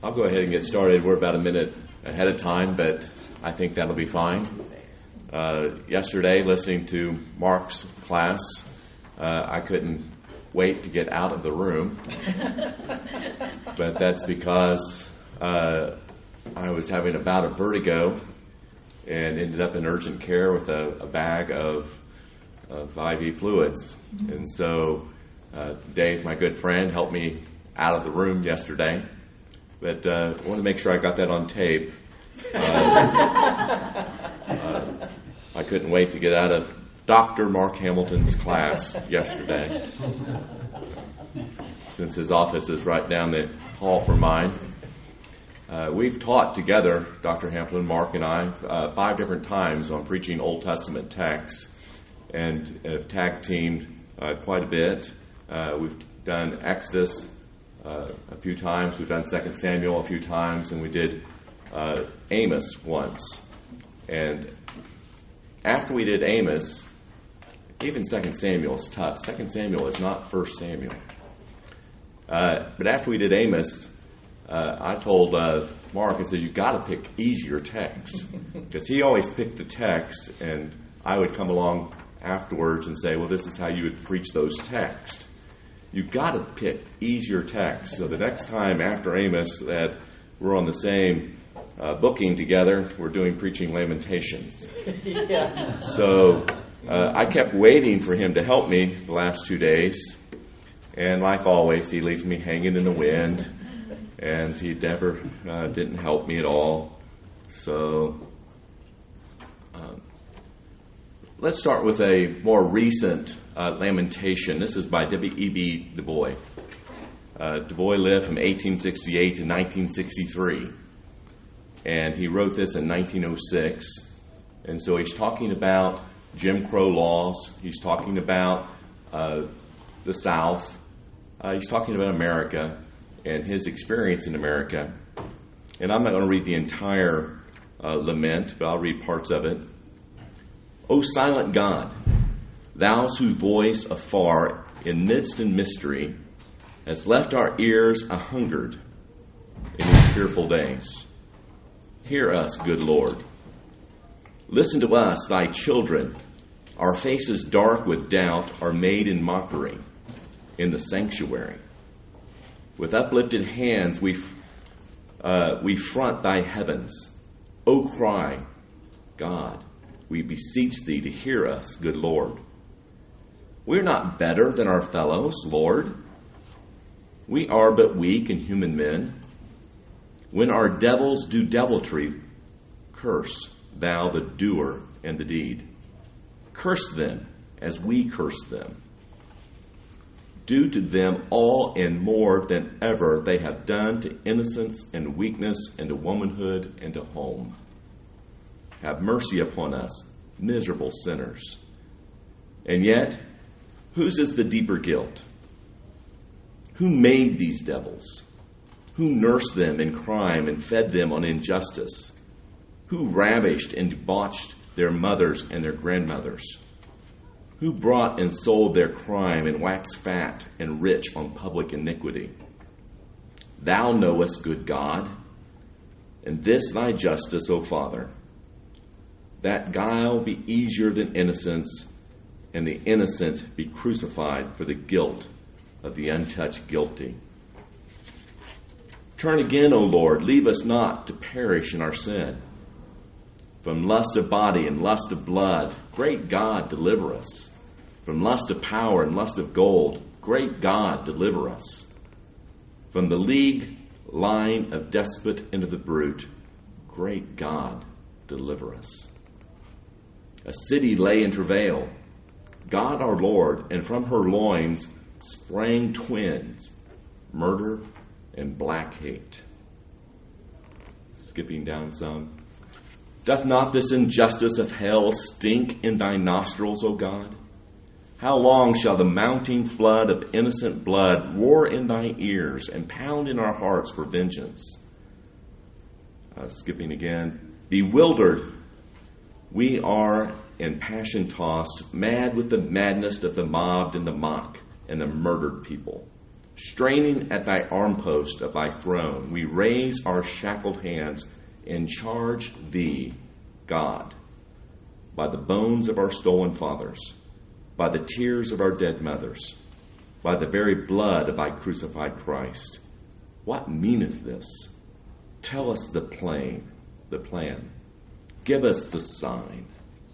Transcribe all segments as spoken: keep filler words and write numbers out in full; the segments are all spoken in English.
I'll go ahead and get started. We're about a minute ahead of time, but I think that'll be fine. Uh, yesterday, listening to Mark's class, uh, I couldn't wait to get out of the room. But that's because uh, I was having a bout of vertigo and ended up in urgent care with a, a bag of, of I V fluids. And so uh, Dave, my good friend, helped me out of the room yesterday. But uh, I want to make sure I got that on tape. Uh, uh, I couldn't wait to get out of Doctor Mark Hamilton's class yesterday, since his office is right down the hall from mine. Uh, we've taught together, Doctor Hamilton, Mark, and I, uh, five different times on preaching Old Testament text, and have tag teamed uh, quite a bit. Uh, we've done Exodus Uh, a few times. We've done Second Samuel a few times, and we did uh, Amos once. And after we did Amos, even Second Samuel is tough. Second Samuel is not First Samuel. Uh, but after we did Amos, uh, I told uh, Mark, I said, you've got to pick easier texts. Because he always picked the text, and I would come along afterwards and say, well, this is how you would preach those texts. You've got to pick easier texts. So the next time after Amos that we're on the same uh, booking together, we're doing Preaching Lamentations. Yeah. So uh, I kept waiting for him to help me the last two days. And like always, he leaves me hanging in the wind. And he never uh, didn't help me at all. So um, let's start with a more recent uh, lamentation. This is by W E B Du Bois. Uh, Du Bois lived from eighteen sixty-eight to nineteen sixty-three. And he wrote this in nineteen oh six. And so he's talking about Jim Crow laws. He's talking about uh, the South. Uh, he's talking about America and his experience in America. And I'm not going to read the entire uh, lament, but I'll read parts of it. O silent God, thou whose voice afar in midst and mystery has left our ears a-hungered in these fearful days. Hear us, good Lord. Listen to us, thy children. Our faces dark with doubt are made in mockery in the sanctuary. With uplifted hands we, uh, we front thy heavens. O cry, God, we beseech thee to hear us, good Lord. We're not better than our fellows, Lord. We are but weak and human men. When our devils do deviltry, curse thou the doer and the deed. Curse them as we curse them. Do to them all and more than ever they have done to innocence and weakness and to womanhood and to home. Have mercy upon us, miserable sinners. And yet, whose is the deeper guilt? Who made these devils? Who nursed them in crime and fed them on injustice? Who ravished and debauched their mothers and their grandmothers? Who brought and sold their crime and waxed fat and rich on public iniquity? Thou knowest, good God, and this thy justice, O Father, that guile be easier than innocence, and the innocent be crucified for the guilt of the untouched guilty. Turn again, O Lord, leave us not to perish in our sin. From lust of body and lust of blood, great God, deliver us. From lust of power and lust of gold, great God, deliver us. From the league line of despot into the brute, great God, deliver us. A city lay in travail, God our Lord, and from her loins sprang twins, murder and black hate. Skipping down some. Doth not this injustice of hell stink in thy nostrils, O God? How long shall the mounting flood of innocent blood roar in thy ears and pound in our hearts for vengeance? Uh, skipping again. Bewildered, we are and passion tossed, mad with the madness of the mobbed and the mock and the murdered people. Straining at thy armpost of thy throne, we raise our shackled hands and charge thee, God, by the bones of our stolen fathers, by the tears of our dead mothers, by the very blood of thy crucified Christ. What meaneth this? Tell us the plain, the plan. Give us the sign.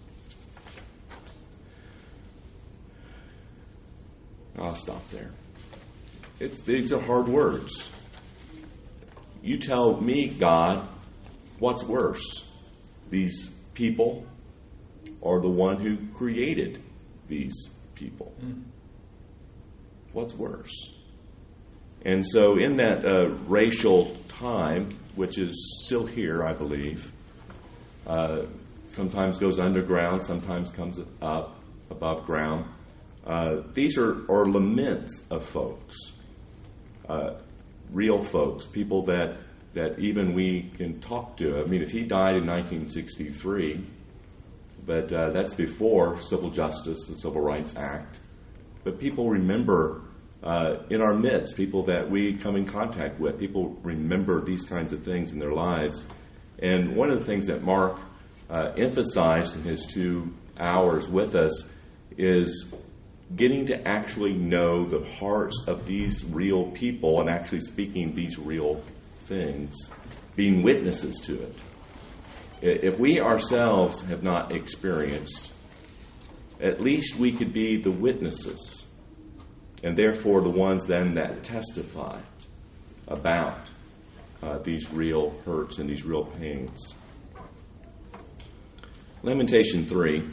I'll stop there. It's, these are hard words. You tell me, God, what's worse, these people or the one who created these people? Mm. What's worse? And so in that uh, racial time, which is still here, I believe, uh, sometimes goes underground, sometimes comes up above ground, uh, these are, are laments of folks, uh, real folks, people that, that even we can talk to. I mean, if he died in nineteen sixty-three, but uh, that's before civil justice, the Civil Rights Act. But people remember uh, in our midst, people that we come in contact with, people remember these kinds of things in their lives. And one of the things that Mark uh, emphasized in his two hours with us is getting to actually know the hearts of these real people and actually speaking these real things, being witnesses to it. If we ourselves have not experienced, at least we could be the witnesses, and therefore the ones then that testify about uh, these real hurts and these real pains. Lamentation three.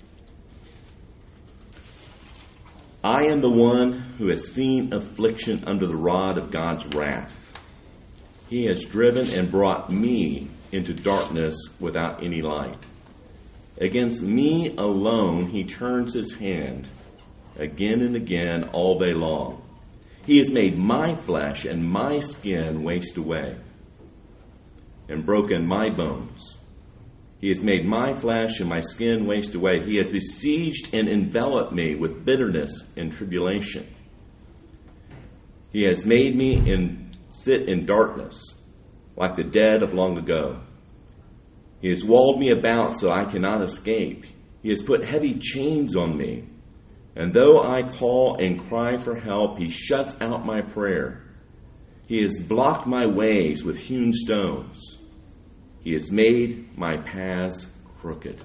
I am the one who has seen affliction under the rod of God's wrath. He has driven and brought me into darkness without any light. Against me alone he turns his hand again and again all day long. He has made my flesh and my skin waste away and broken my bones. He has made my flesh and my skin waste away. He has besieged and enveloped me with bitterness and tribulation. He has made me in, sit in darkness like the dead of long ago. He has walled me about so I cannot escape. He has put heavy chains on me. And though I call and cry for help, he shuts out my prayer. He has blocked my ways with hewn stones. He has made my paths crooked.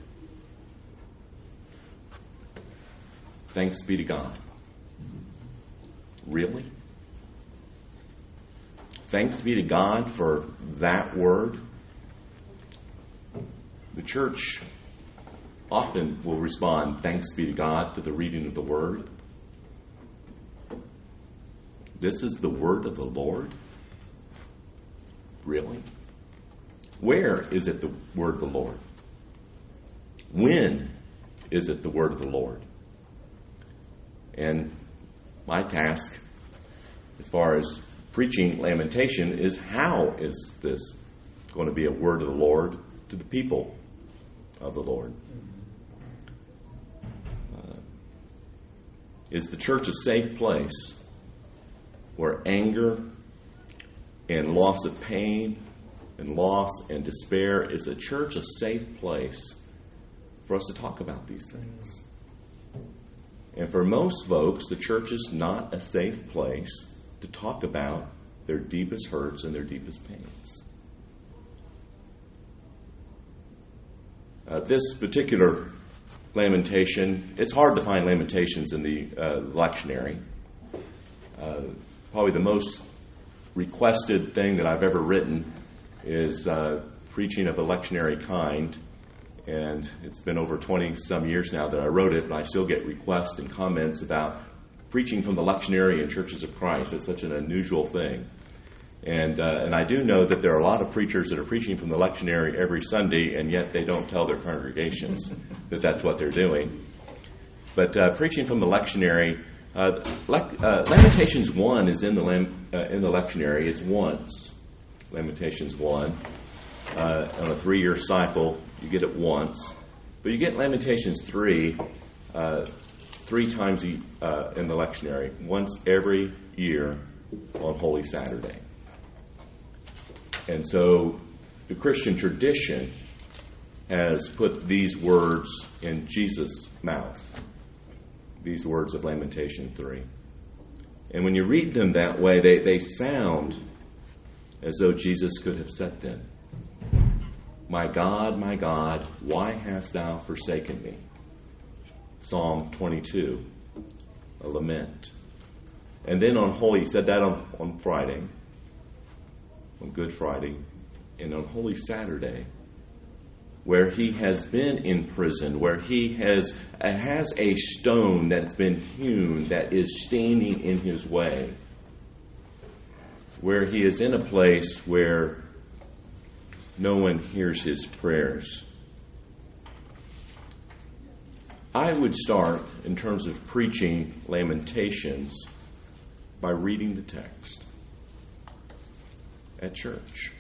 Thanks be to God. Really? Thanks be to God for that word. The church often will respond, thanks be to God, to the reading of the word. This is the word of the Lord? Really? Where is it the word of the Lord? When is it the word of the Lord? And my task, as far as preaching lamentation, is how is this going to be a word of the Lord to the people of the Lord? Uh, is the church a safe place where anger and loss of pain and loss and despair, is a church a safe place for us to talk about these things? And for most folks, the church is not a safe place to talk about their deepest hurts and their deepest pains. Uh, this particular lamentation, it's hard to find lamentations in the uh, lectionary. Uh, probably the most requested thing that I've ever written is uh, preaching of a lectionary kind, and it's been over twenty some years now that I wrote it, but I still get requests and comments about preaching from the lectionary in Churches of Christ. It's such an unusual thing. And uh, and I do know that there are a lot of preachers that are preaching from the lectionary every Sunday, and yet they don't tell their congregations that that's what they're doing. But uh, preaching from the lectionary, uh, le- uh, Lamentations one is in the lam- uh, in the lectionary. It's once. Lamentations one. Uh, on a three-year cycle, you get it once. But you get Lamentations three uh, three times uh, in the lectionary, once every year on Holy Saturday. And so the Christian tradition has put these words in Jesus' mouth, these words of Lamentation three. And when you read them that way, they, they sound as though Jesus could have said them. My God, my God, why hast thou forsaken me? Psalm twenty-two, a lament. And then on Holy, he said that on, on Friday, on Good Friday, and on Holy Saturday, where he has been in prison, where he has uh, has a stone that's been hewn that is standing in his way, where he is in a place where no one hears his prayers. I would start, in terms of preaching Lamentations, by reading the text at church.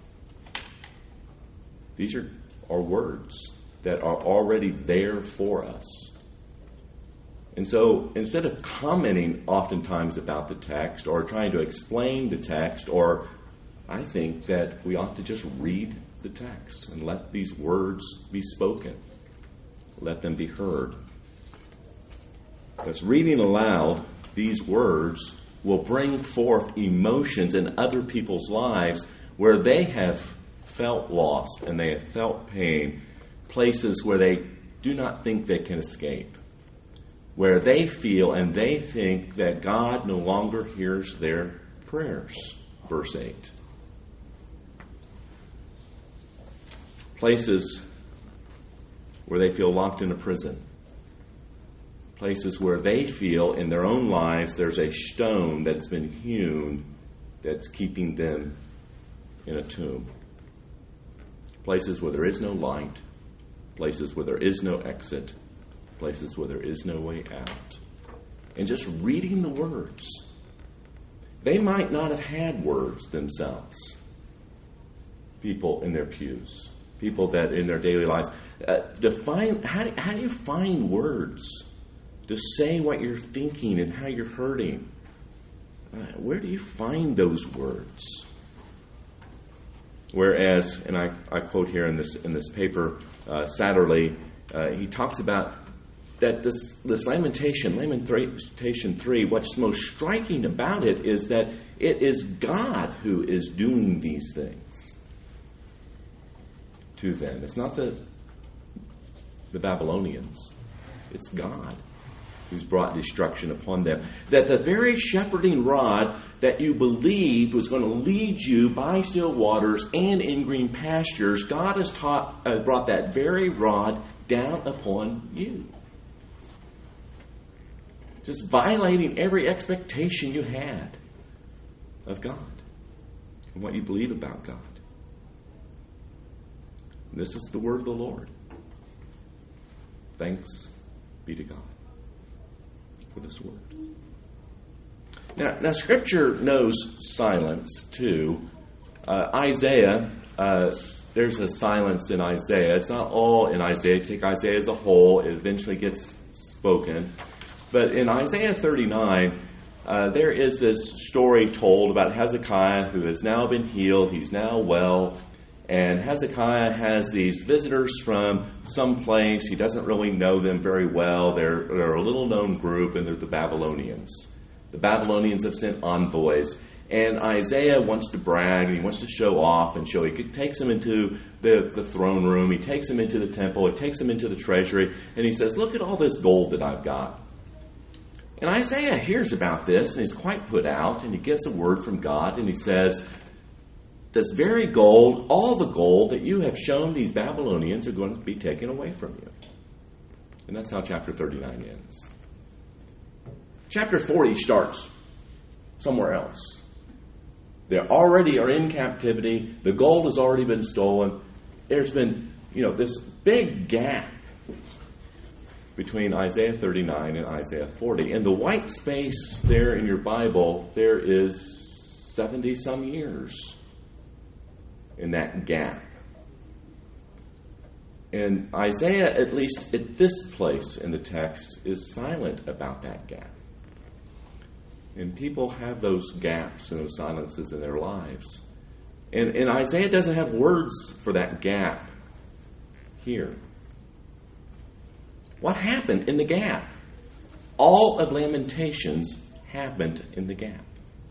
These are, are words that are already there for us. And so instead of commenting oftentimes about the text or trying to explain the text, or I think that we ought to just read the text and let these words be spoken. Let them be heard. Because reading aloud these words will bring forth emotions in other people's lives where they have felt lost and they have felt pain, places where they do not think they can escape, where they feel and they think that God no longer hears their prayers. Verse eight. Places where they feel locked in a prison. Places where they feel in their own lives there's a stone that's been hewn that's keeping them in a tomb. Places where there is no light. Places where there is no exit. Places where there is no way out. And just reading the words. They might not have had words themselves. People in their pews. People that in their daily lives. Uh, define, how, do, how do you find words to say what you're thinking and how you're hurting? Uh, where do you find those words? Whereas, and I, I quote here in this in this paper, uh, Satterley, uh, he talks about that this, this lamentation, Lamentation three, what's most striking about it is that it is God who is doing these things to them. It's not the the Babylonians. It's God who's brought destruction upon them. That the very shepherding rod that you believed was going to lead you by still waters and in green pastures, God has taught, uh, brought that very rod down upon you. Just violating every expectation you had of God and what you believe about God. And this is the word of the Lord. Thanks be to God for this word. Now, now Scripture knows silence, too. Uh, Isaiah, uh, there's a silence in Isaiah. It's not all in Isaiah. If you take Isaiah as a whole, it eventually gets spoken. But in Isaiah thirty-nine, uh, there is this story told about Hezekiah who has now been healed. He's now well. And Hezekiah has these visitors from some place. He doesn't really know them very well. They're, they're a little-known group, and they're the Babylonians. The Babylonians have sent envoys. And Isaiah wants to brag, and he wants to show off and show. He takes them into the, the throne room. He takes them into the temple. He takes them into the treasury. And he says, look at all this gold that I've got. And Isaiah hears about this, and he's quite put out. And he gets a word from God, and he says, this very gold, all the gold that you have shown these Babylonians are going to be taken away from you. And that's how chapter thirty-nine ends. Chapter forty starts somewhere else. They already are in captivity. The gold has already been stolen. There's been, you know, this big gap between Isaiah thirty-nine and Isaiah forty. And the white space there in your Bible, there is seventy-some years in that gap. And Isaiah, at least at this place in the text, is silent about that gap. And people have those gaps and those silences in their lives. And, and Isaiah doesn't have words for that gap here. What happened in the gap? All of Lamentations happened in the gap.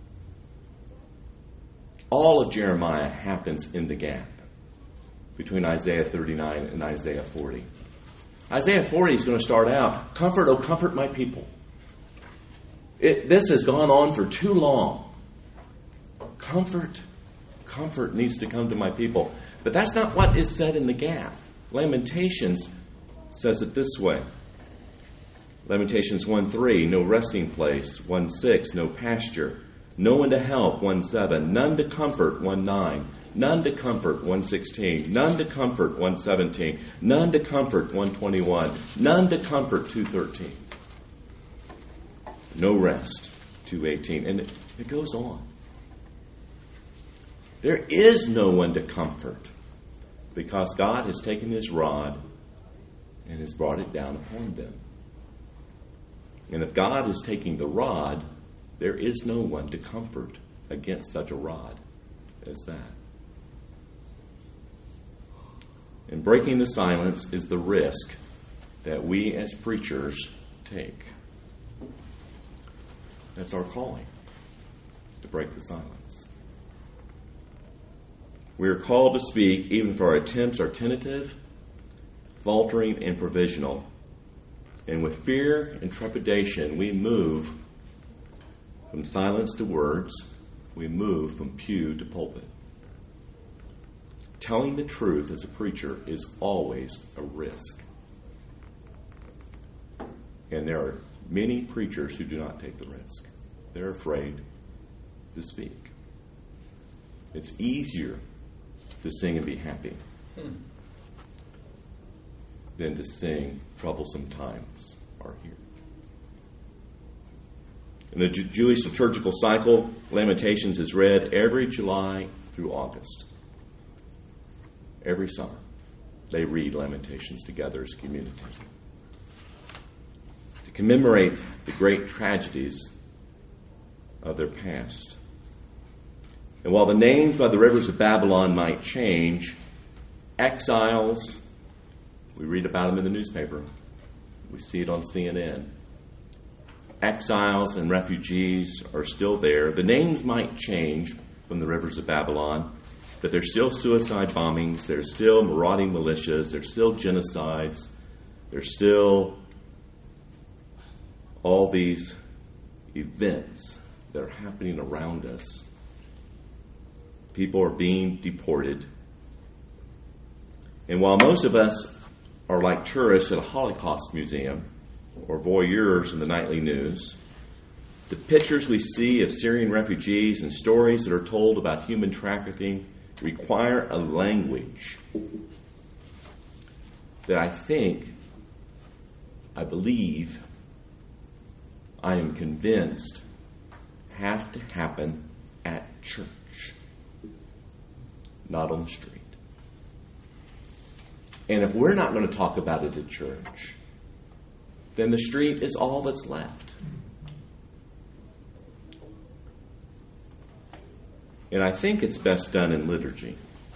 All of Jeremiah happens in the gap between Isaiah thirty-nine and Isaiah forty. Isaiah forty is going to start out, "Comfort, oh comfort my people." It, this has gone on for too long. Comfort, comfort needs to come to my people. But that's not what is said in the gap. Lamentations says it this way. Lamentations one three, no resting place. one six, no pasture. No one to help. one seven, none to comfort. one nine, none to comfort. one sixteen, none to comfort. one seventeen, none to comfort. one twenty-one, none to comfort. two thirteen. No rest. two eighteen. And it, it goes on. There is no one to comfort because God has taken his rod and has brought it down upon them. And if God is taking the rod, there is no one to comfort against such a rod as that. And breaking the silence is the risk that we as preachers take. That's our calling, to break the silence. We are called to speak even if our attempts are tentative, faltering, and provisional. And with fear and trepidation, we move from silence to words. We move from pew to pulpit. Telling the truth as a preacher is always a risk. And there are many preachers who do not take the risk. They're afraid to speak. It's easier to sing and be happy hmm. than to sing troublesome times are here. In the Jew- Jewish liturgical cycle, Lamentations is read every July through August. Every summer, they read Lamentations together as a community to commemorate the great tragedies of their past. And while the names by the rivers of Babylon might change, exiles, we read about them in the newspaper. We see it on C N N. Exiles and refugees are still there. The names might change from the rivers of Babylon, but there's still suicide bombings, there's still marauding militias, there's still genocides, there's still all these events that are happening around us. People are being deported. And while most of us are like tourists at a Holocaust museum or voyeurs in the nightly news, the pictures we see of Syrian refugees and stories that are told about human trafficking require a language that I think, I believe, I am convinced have to happen at church, not on the street. And if we're not going to talk about it at church, then the street is all that's left. And I think it's best done in liturgy.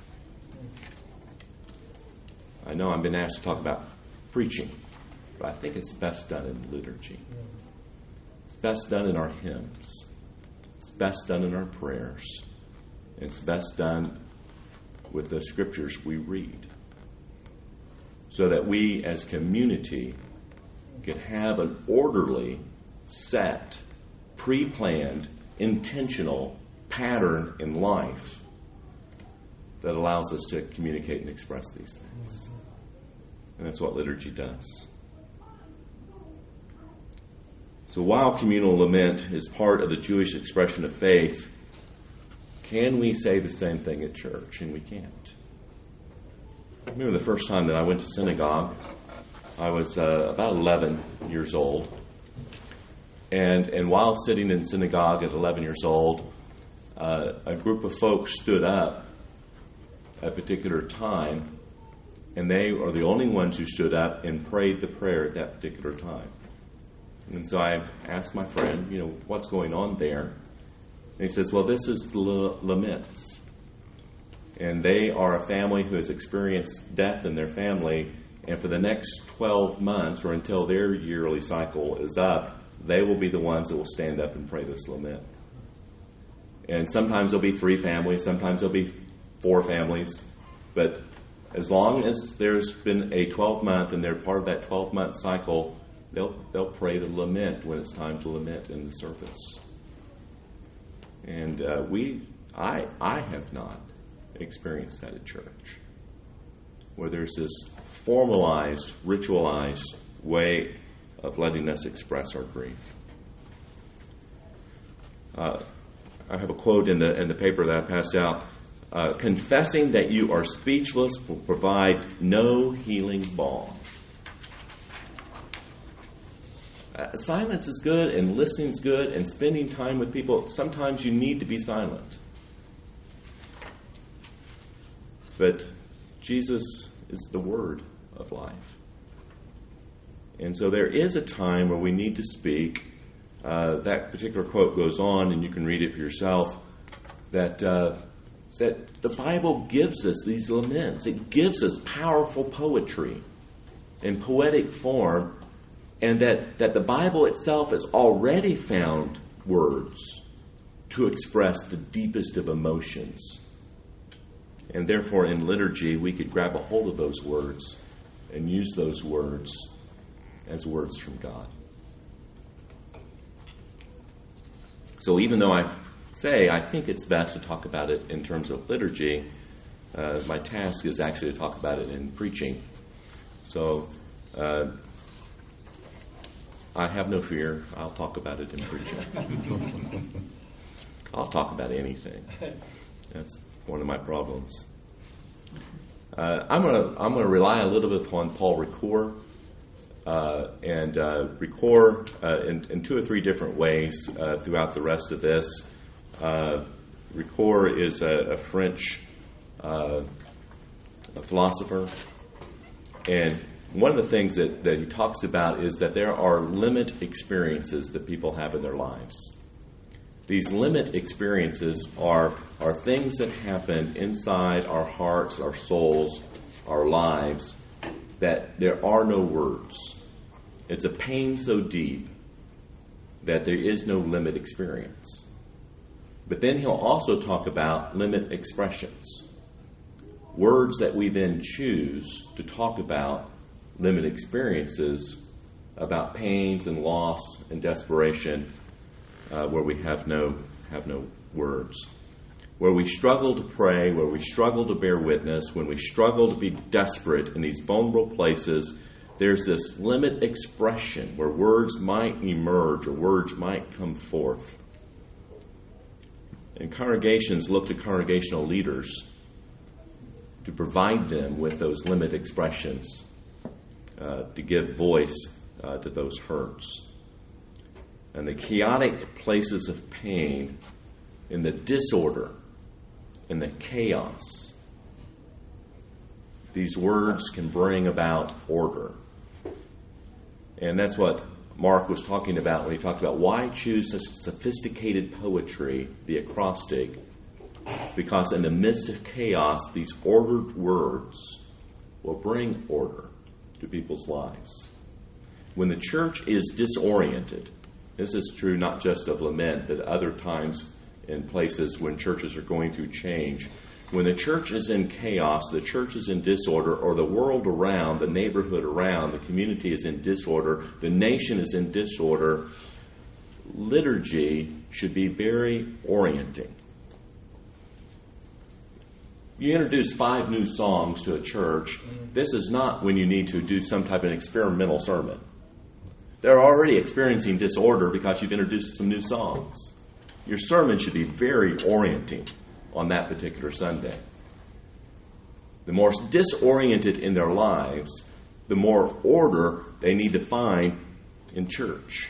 I know I've been asked to talk about preaching, but I think it's best done in liturgy. It's best done in our hymns. It's best done in our prayers. It's best done with the scriptures we read, so that we as community can have an orderly, set, pre-planned, intentional pattern in life that allows us to communicate and express these things. And that's what liturgy does. So while communal lament is part of the Jewish expression of faith, can we say the same thing at church? And we can't. I remember the first time that I went to synagogue, I was uh, about eleven years old. And and while sitting in synagogue at eleven years old, uh, a group of folks stood up at a particular time, and they are the only ones who stood up and prayed the prayer at that particular time. And so I asked my friend, you know, what's going on there? And he says, well, this is the laments. And they are a family who has experienced death in their family, and for the next twelve months, or until their yearly cycle is up, they will be the ones that will stand up and pray this lament. And sometimes there'll be three families, sometimes there'll be four families, but as long as there's been a twelve-month and they're part of that twelve-month cycle, they'll they'll pray the lament when it's time to lament in the service. And uh, we, I, I have not experienced that at church, where there's this formalized, ritualized way of letting us express our grief. Uh, I have a quote in the in the paper that I passed out. Uh, confessing that you are speechless will provide no healing balm. Uh, silence is good, and listening is good, and spending time with people. Sometimes you need to be silent. But Jesus is the word of life. And so there is a time where we need to speak. Uh, that particular quote goes on, and you can read it for yourself, that, uh, that the Bible gives us these laments. It gives us powerful poetry in poetic form, and that, that the Bible itself has already found words to express the deepest of emotions. And therefore, in liturgy, we could grab a hold of those words and use those words as words from God. So even though I say I think it's best to talk about it in terms of liturgy, uh, my task is actually to talk about it in preaching. So uh, I have no fear. I'll talk about it in preaching. I'll talk about anything. That's one of my problems. Uh, I'm going to I'm going to rely a little bit upon Paul Ricoeur, uh, and uh, Ricoeur uh, in, in two or three different ways uh, throughout the rest of this. Uh, Ricoeur is a, a French uh, a philosopher, and one of the things that, that he talks about is that there are limit experiences that people have in their lives. These limit experiences are, are things that happen inside our hearts, our souls, our lives, that there are no words. It's a pain so deep that there is no limit experience. But then he'll also talk about limit expressions, words that we then choose to talk about limit experiences, about pains and loss and desperation, Uh, where we have no have no words, where we struggle to pray, where we struggle to bear witness, when we struggle to be desperate in these vulnerable places. There's this limit expression where words might emerge or words might come forth. And congregations look to congregational leaders to provide them with those limit expressions, uh, to give voice uh, to those hurts. And the chaotic places of pain, in the disorder, in the chaos, these words can bring about order. And that's what Mark was talking about when he talked about why choose such sophisticated poetry, the acrostic, because in the midst of chaos, these ordered words will bring order to people's lives. When the church is disoriented, this is true not just of lament, but other times in places when churches are going through change. When the church is in chaos, the church is in disorder, or the world around, the neighborhood around, the community is in disorder, the nation is in disorder, liturgy should be very orienting. You introduce five new songs to a church. This is not when you need to do some type of experimental sermon. They're already experiencing disorder because you've introduced some new songs. Your sermon should be very orienting on that particular Sunday. The more disoriented in their lives, the more order they need to find in church.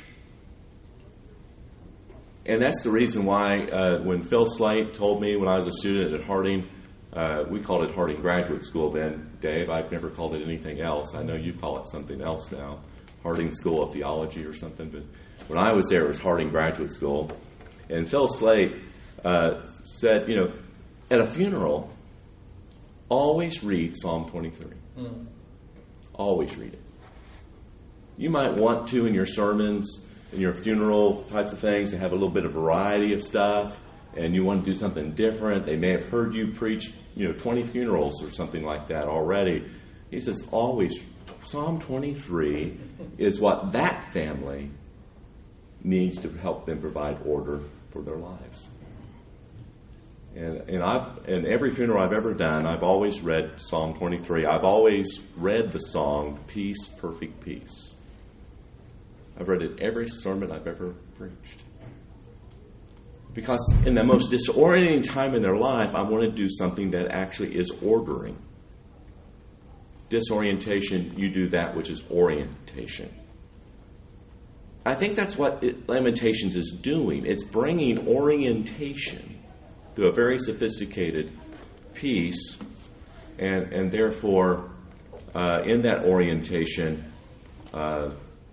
And that's the reason why uh, when Phil Slate told me when I was a student at Harding, uh, we called it Harding Graduate School then, Dave. I've never called it anything else. I know you call it something else now. Harding School of Theology or something. But when I was there, it was Harding Graduate School. And Phil Slate uh, said, you know, at a funeral, always read Psalm twenty-three. Mm. Always read it. You might want to in your sermons, in your funeral types of things, to have a little bit of variety of stuff, and you want to do something different. They may have heard you preach, you know, twenty funerals or something like that already. He says, always, Psalm twenty-three is what that family needs to help them provide order for their lives. And, and I've, in every funeral I've ever done, I've always read Psalm twenty-three. I've always read the song, Peace, Perfect Peace. I've read it every sermon I've ever preached. Because in the most disorienting time in their life, I want to do something that actually is ordering. Disorientation, you do that which is orientation. I think that's what it, Lamentations is doing. It's bringing orientation to a very sophisticated piece, and, and therefore, uh, in that orientation, uh,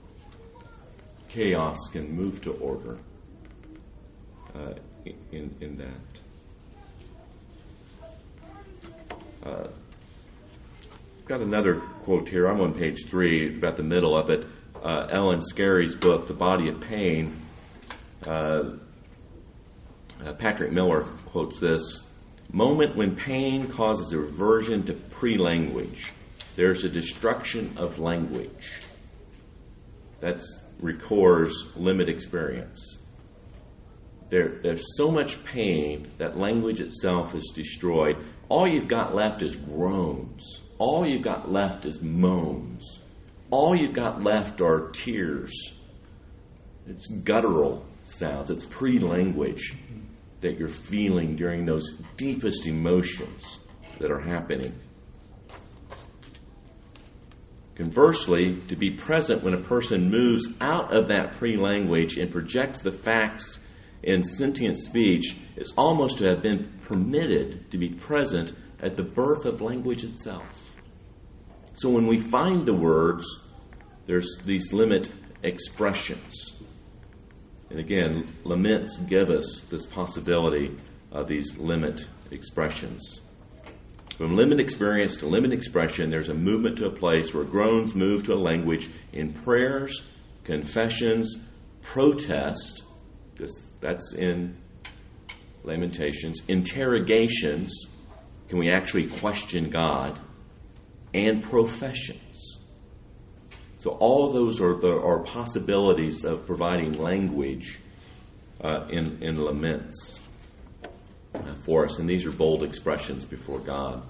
chaos can move to order uh, in, in that. Uh, I've got another quote here. I'm on page three, about the middle of it. Uh, Ellen Scarry's book, The Body of Pain. Uh, uh, Patrick Miller quotes this: moment when pain causes a reversion to pre-language, there's a destruction of language. That's Ricoeur's limit experience. There, there's so much pain that language itself is destroyed. All you've got left is groans. All you've got left is moans. All you've got left are tears. It's guttural sounds. It's pre-language that you're feeling during those deepest emotions that are happening. Conversely, to be present when a person moves out of that pre-language and projects the facts in sentient speech is almost to have been permitted to be present at the birth of language itself. So when we find the words, there's these limit expressions. And again, laments give us this possibility of these limit expressions. From limit experience to limit expression, there's a movement to a place where groans move to a language in prayers, confessions, protest, because that's in Lamentations, interrogations, can we actually question God, and professions. So all of those are, are possibilities of providing language uh, in, in laments uh, for us. And these are bold expressions before God.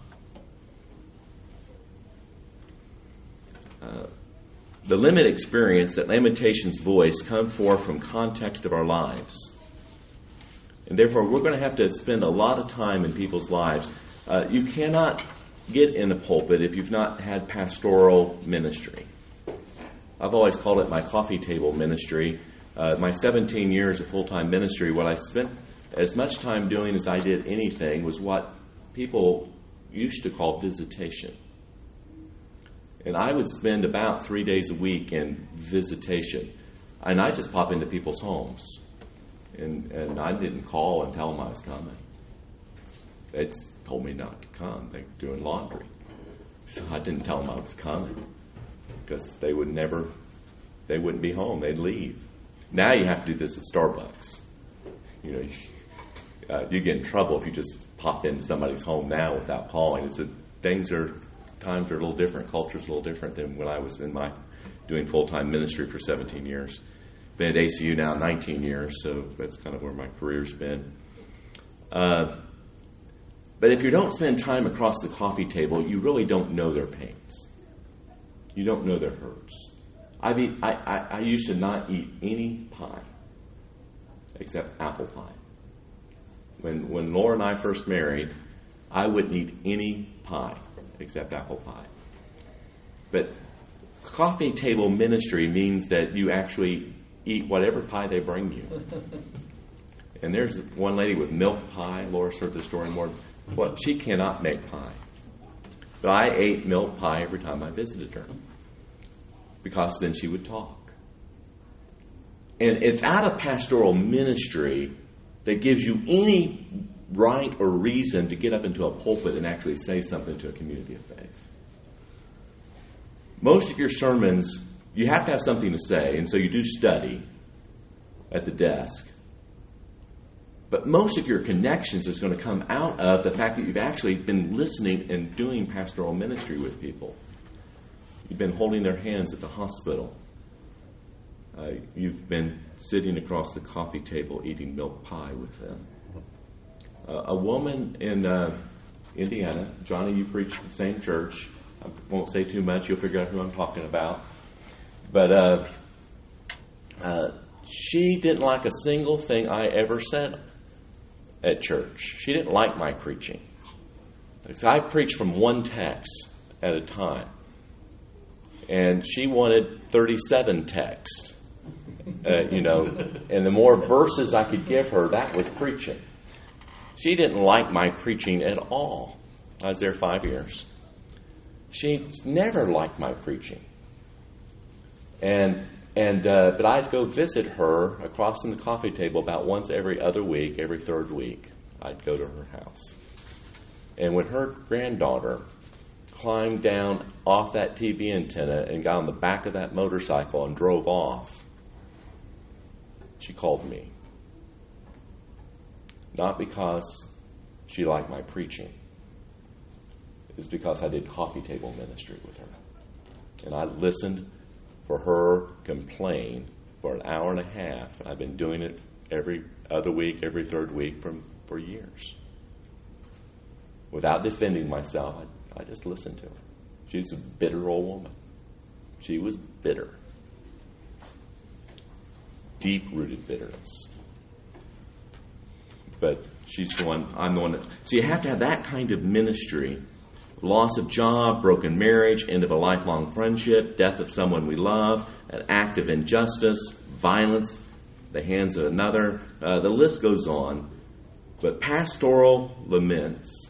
Uh, the limit experience that Lamentations voice come forth from context of our lives. And therefore, we're going to have to spend a lot of time in people's lives. Uh, you cannot get in a pulpit if you've not had pastoral ministry. I've always called it my coffee table ministry. Uh, my seventeen years of full-time ministry, what I spent as much time doing as I did anything was what people used to call visitation. And I would spend about three days a week in visitation. And I just pop into people's homes. And, and I didn't call and tell them I was coming. They told me not to come. They were doing laundry. So I didn't tell them I was coming. Because they would never, they wouldn't be home. They'd leave. Now you have to do this at Starbucks. You know, you, uh, you get in trouble if you just pop into somebody's home now without calling. It's a, things are, times are a little different. Culture's a little different than when I was in my, doing full-time ministry for seventeen years. Been at A C U now nineteen years, so that's kind of where my career's been. Uh, but if you don't spend time across the coffee table, you really don't know their pains. You don't know their hurts. I've eat, I, I, I used to not eat any pie except apple pie. When when Laura and I first married, I wouldn't eat any pie except apple pie. But coffee table ministry means that you actually eat whatever pie they bring you. And there's one lady with milk pie. Laura's heard the story more. Well, she cannot make pie. But I ate milk pie every time I visited her. because then she would talk. And it's out of pastoral ministry that gives you any right or reason to get up into a pulpit and actually say something to a community of faith. Most of your sermons, you have to have something to say, and so you do study at the desk. But most of your connections is going to come out of the fact that you've actually been listening and doing pastoral ministry with people. You've been holding their hands at the hospital. Uh, you've been sitting across the coffee table eating milk pie with them. Uh, a woman in uh, Indiana, Johnny, you preach at the same church. I won't say too much. You'll figure out who I'm talking about. But uh, uh, she didn't like a single thing I ever said at church. She didn't like my preaching. So I preached from one text at a time. And she wanted thirty-seven texts. Uh, you know, and the more verses I could give her, that was preaching. She didn't like my preaching at all. I was there five years. She never liked my preaching. And and uh, but I'd go visit her across from the coffee table about once every other week, every third week. I'd go to her house. And when her granddaughter climbed down off that T V antenna and got on the back of that motorcycle and drove off, she called me. Not because she liked my preaching. It's because I did coffee table ministry with her. And I listened for her complain for an hour and a half. I've been doing it every other week, every third week from, for years. Without defending myself, I, I just listened to her. She's a bitter old woman. She was bitter. Deep-rooted bitterness. But she's the one, I'm the one that... So you have to have that kind of ministry. Loss of job, broken marriage, end of a lifelong friendship, death of someone we love, an act of injustice, violence, the hands of another. Uh, the list goes on. But pastoral laments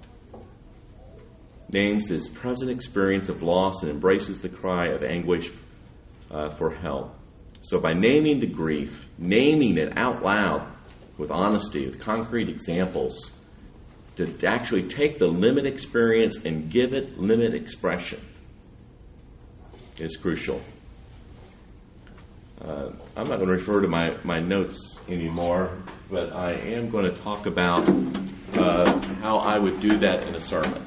names his present experience of loss and embraces the cry of anguish uh, for help. So by naming the grief, naming it out loud with honesty, with concrete examples, to actually take the limit experience and give it limit expression is crucial. Uh, I'm not going to refer to my, my notes anymore, but I am going to talk about uh, how I would do that in a sermon.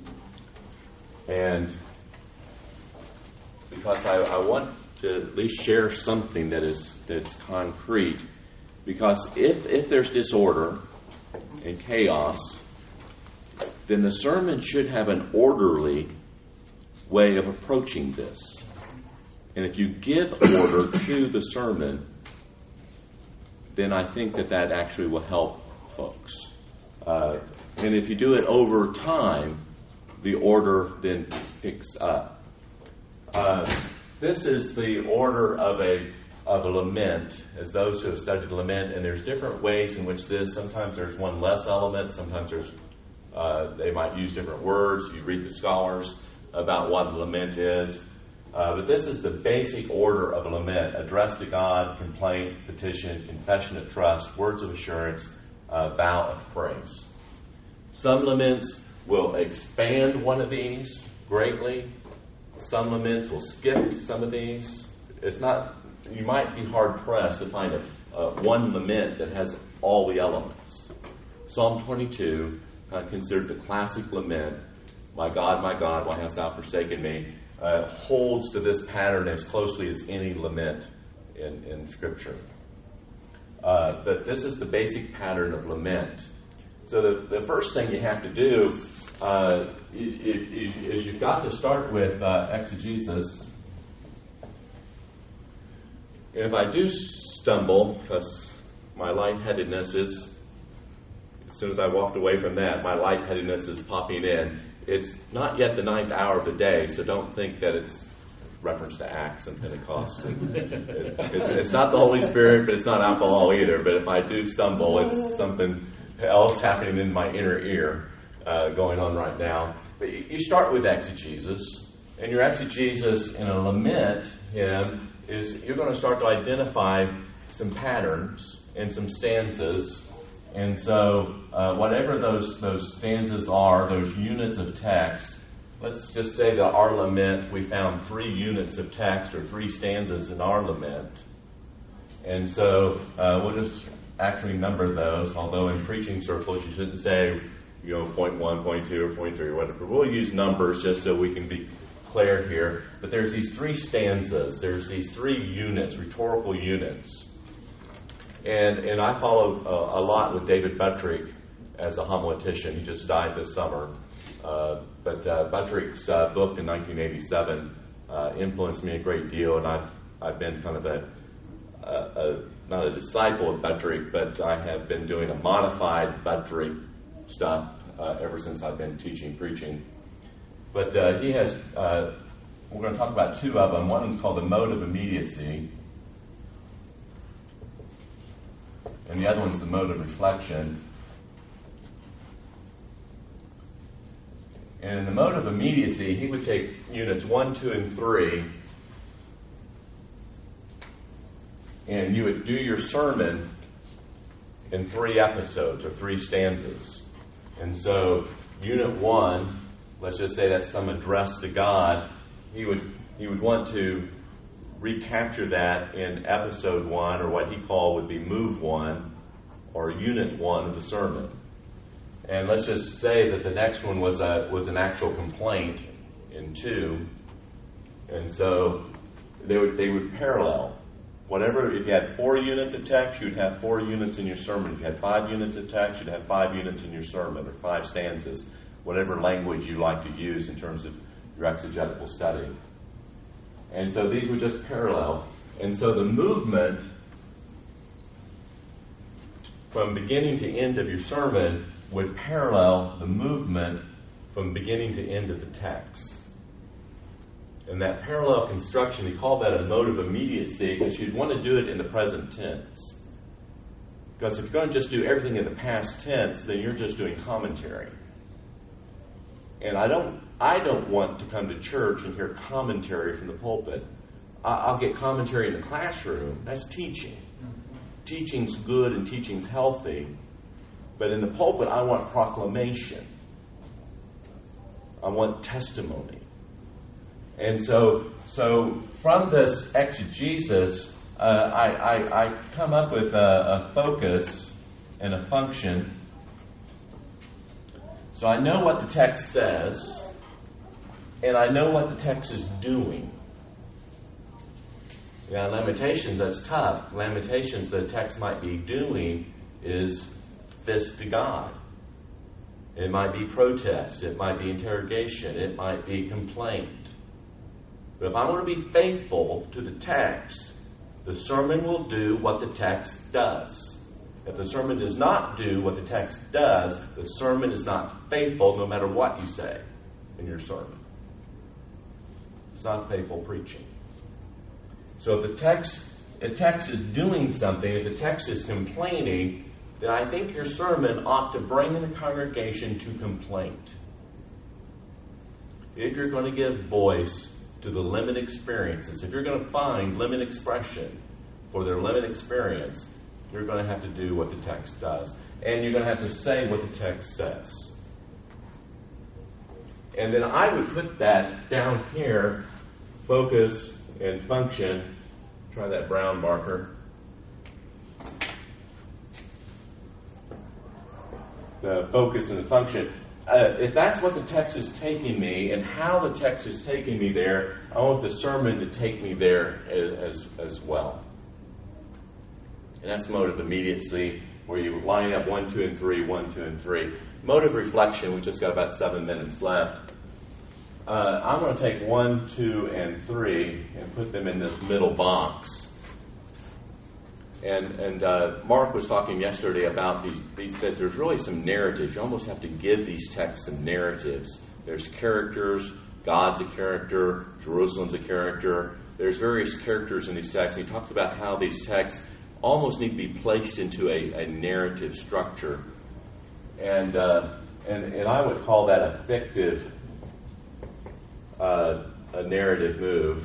And because I, I want to at least share something that is that's concrete, because if if there's disorder and chaos, then the sermon should have an orderly way of approaching this. And if you give order to the sermon, then I think that that actually will help folks. Uh, and if you do it over time, the order then picks up. Uh, this is the order of a of a lament, as those who have studied lament, and there's different ways in which this, sometimes there's one less element, sometimes there's Uh, they might use different words. You read the scholars about what a lament is. Uh, but this is the basic order of a lament: address to God, complaint, petition, confession of trust, words of assurance, uh, vow of praise. Some laments will expand one of these greatly. Some laments will skip some of these. It's not. You might be hard pressed to find a, uh, one lament that has all the elements. Psalm twenty-two. Uh, considered the classic lament, "My God, my God, why hast thou forsaken me?" Uh, holds to this pattern as closely as any lament in, in Scripture. Uh, but this is the basic pattern of lament. So the, the first thing you have to do uh, is, is you've got to start with uh, exegesis. And if I do stumble, because my lightheadedness is... As soon as I walked away from that, my lightheadedness is popping in. It's not yet the ninth hour of the day, so don't think that it's reference to Acts and Pentecost. And it, it's, it's not the Holy Spirit, but it's not alcohol either. But if I do stumble, it's something else happening in my inner ear uh, going on right now. But you start with exegesis. And your exegesis in a lament hymn is you're going to start to identify some patterns and some stanzas. And so uh, whatever those, those stanzas are, those units of text, let's just say that our lament, we found three units of text or three stanzas in our lament. And so uh, we'll just actually number those, although in preaching circles you shouldn't say, you know, point one, point two, or point three, or whatever. We'll use numbers just so we can be clear here. But there's these three stanzas. There's these three units, rhetorical units. And and I follow uh, a lot with David Buttrick as a homiletician. He just died this summer. Uh, but uh, Buttrick's uh, book in nineteen eighty-seven uh, influenced me a great deal, and I've I've been kind of a Uh, uh, not a disciple of Buttrick, but I have been doing a modified Buttrick stuff uh, ever since I've been teaching, preaching. But uh, he has, uh, we're going to talk about two of them. One is called the mode of immediacy, and the other one's the mode of reflection. And in the mode of immediacy, he would take units one, two, and three, and you would do your sermon in three episodes or three stanzas. And so, unit one, let's just say that's some address to God. He would he would want to recapture that in episode one, or what he called would be move one, or unit one of the sermon. And let's just say that the next one was a was an actual complaint in two, and so they would they would parallel. Whatever, if you had four units of text, you'd have four units in your sermon. If you had five units of text, you'd have five units in your sermon, or five stanzas, whatever language you like to use in terms of your exegetical study. And so these would just parallel. And so the movement from beginning to end of your sermon would parallel the movement from beginning to end of the text. And that parallel construction, he called that a mode of immediacy, because you'd want to do it in the present tense. Because if you're going to just do everything in the past tense, then you're just doing commentary. And I don't I don't want to come to church and hear commentary from the pulpit. I'll get commentary in the classroom. That's teaching. Teaching's good and teaching's healthy. But in the pulpit, I want proclamation. I want testimony. And so, so from this exegesis, uh, I, I, I come up with a, a focus and a function. So I know what the text says, and I know what the text is doing. Yeah, Lamentations, that's tough. Lamentations, the text might be doing is fist to God. It might be protest. It might be interrogation. It might be complaint. But if I want to be faithful to the text, the sermon will do what the text does. If the sermon does not do what the text does, the sermon is not faithful no matter what you say in your sermon. It's not faithful preaching. So if the text, the text is doing something, if the text is complaining, then I think your sermon ought to bring in the congregation to complaint. If you're going to give voice to the limit experiences, if you're going to find limit expression for their limit experience, you're going to have to do what the text does. And you're going to have to say what the text says. And then I would put that down here, focus and function. Try that brown marker. The focus and the function. Uh, if that's what the text is taking me, and how the text is taking me there, I want the sermon to take me there as, as, as well. And that's mode of immediacy, where you line up one, two, and three, one, two, and three. Mode of reflection, we just got about seven minutes left. Uh, I'm going to take one, two, and three and put them in this middle box. And and uh, Mark was talking yesterday about these, these that there's really some narratives. You almost have to give these texts some narratives. There's characters. God's a character. Jerusalem's a character. There's various characters in these texts. He talked about how these texts almost need to be placed into a, a narrative structure. And, uh, and and I would call that a fictive, uh, a, a narrative move.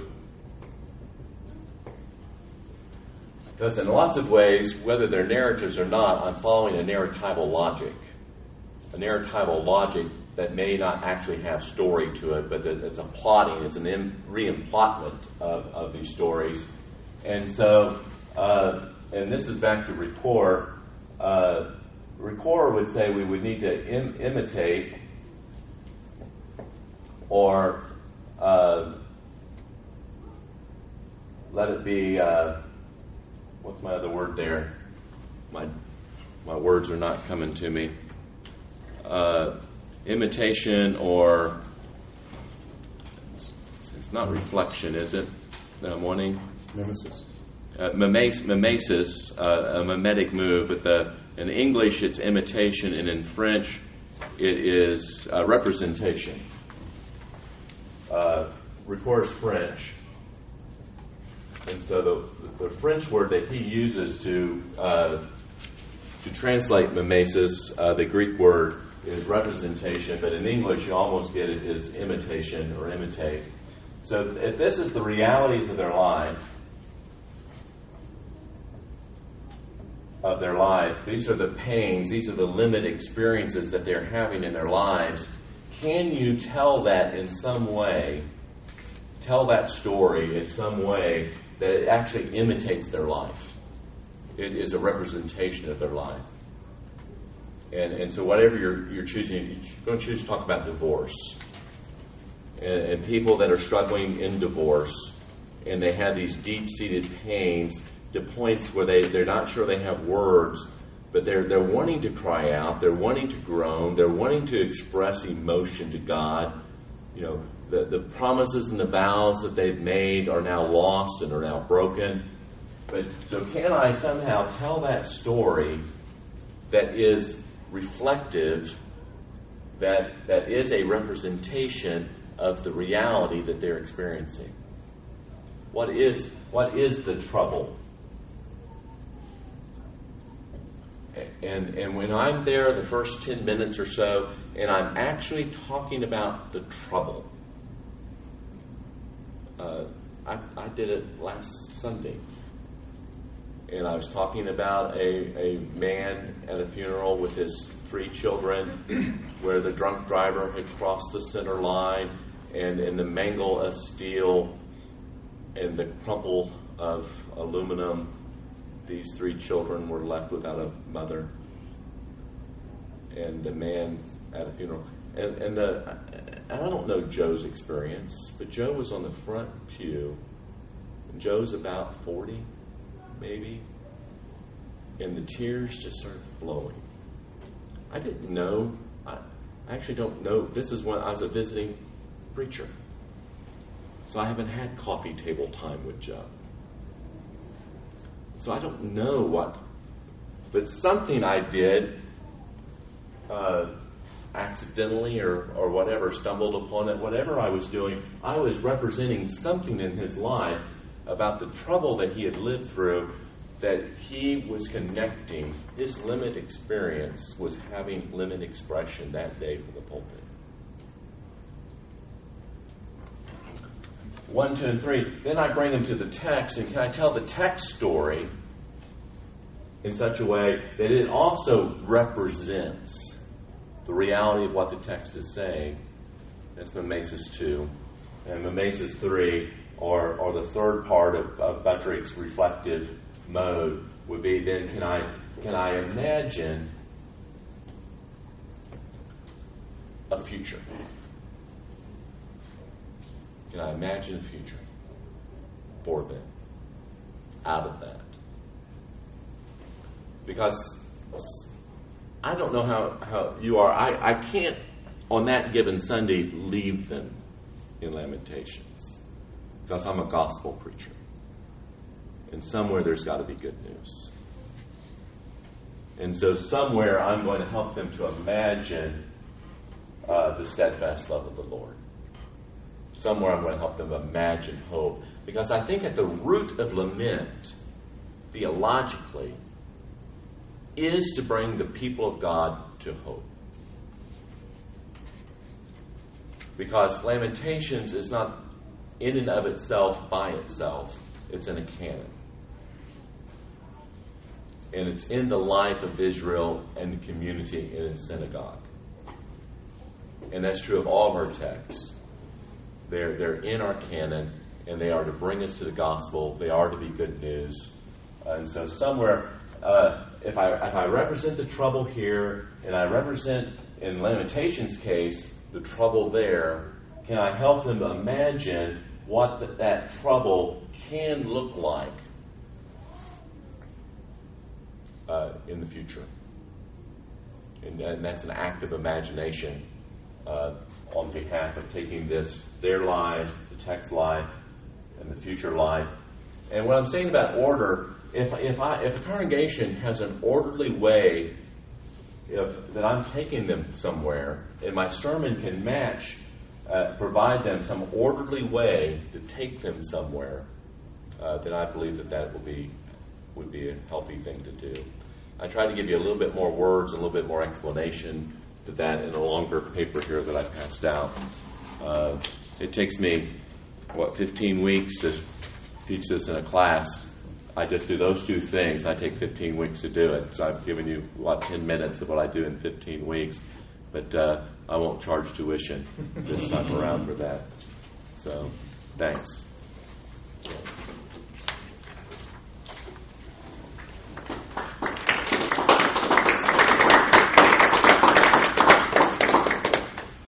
Because in lots of ways, whether they're narratives or not, I'm following a narratival logic. A narratival logic that may not actually have story to it, but that it's a plotting, it's an in, re-emplotment of, of these stories. And so, uh, and this is back to Ricoeur. Uh, Ricoeur would say we would need to im- imitate or uh, let it be, uh, what's my other word there? My my words are not coming to me. Uh, imitation or, it's, it's not reflection, is it? That I'm wanting? Mimesis. Uh, mimes- mimesis, uh, a mimetic move. But the, in English, it's imitation, and in French, it is uh, representation. Uh, Ricoeur is French. And so the, the French word that he uses to uh, to translate mimesis, uh, the Greek word is representation, but in English you almost get it as imitation or imitate. So if this is the realities of their life, of their life, these are the pains, these are the limited experiences that they're having in their lives, can you tell that in some way, tell that story in some way that it actually imitates their life? It is a representation of their life. And and so whatever you're you're choosing, you're going to choose to talk about divorce. And, and people that are struggling in divorce, and they have these deep-seated pains to points where they, they're not sure they have words, but they're they're wanting to cry out, they're wanting to groan, they're wanting to express emotion to God. You know, the, the promises and the vows that they've made are now lost and are now broken. But so can I somehow tell that story that is reflective, that that is a representation of the reality that they're experiencing? What is what is the trouble? And and when I'm there the first ten minutes or so, and I'm actually talking about the trouble. Uh, I, I did it last Sunday. And I was talking about a, a man at a funeral with his three children where the drunk driver had crossed the center line, and in the mangle of steel and the crumple of aluminum, these three children were left without a mother. And the man at a funeral. And, and the I don't know Joe's experience, but Joe was on the front pew. And Joe's about forty, maybe. And the tears just started flowing. I didn't know. I actually don't know. This is when I was a visiting preacher. So I haven't had coffee table time with Joe. So I don't know what, but something I did uh, accidentally or, or whatever, stumbled upon it, whatever I was doing, I was representing something in his life about the trouble that he had lived through, that he was connecting. His limited experience was having limited expression that day from the pulpit. One, two, and three. Then I bring them to the text, and can I tell the text story in such a way that it also represents the reality of what the text is saying? That's mimesis two. And mimesis three, or, or the third part of, of Buttrick's reflective mode, would be then can I can I imagine a future? Can I imagine a future for them out of that? Because I don't know how, how you are. I, I can't, on that given Sunday, leave them in Lamentations. Because I'm a gospel preacher. And somewhere there's got to be good news. And so somewhere I'm going to help them to imagine uh, the steadfast love of the Lord. Somewhere I'm going to help them imagine hope. Because I think at the root of lament, theologically, is to bring the people of God to hope. Because Lamentations is not in and of itself, by itself. It's in a canon. And it's in the life of Israel and the community and in synagogue. And that's true of all of our texts. They're, they're in our canon, and they are to bring us to the gospel. They are to be good news. Uh, and so somewhere, uh, if I if I represent the trouble here, and I represent, in Lamentations' case, the trouble there, can I help them imagine what the, that trouble can look like uh, in the future? And, and that's an act of imagination uh, on behalf of taking this, their lives, the text life, and the future life. And what I'm saying about order, if if I if a congregation has an orderly way if that I'm taking them somewhere, and my sermon can match, uh, provide them some orderly way to take them somewhere, uh, then I believe that that will be would be a healthy thing to do. I try to give you a little bit more words, a little bit more explanation to that in a longer paper here that I passed out. Uh, it takes me, what, fifteen weeks to teach this in a class. I just do those two things. I take fifteen weeks to do it. So I've given you, what, ten minutes of what I do in fifteen weeks. But uh, I won't charge tuition this time around for that. So, thanks.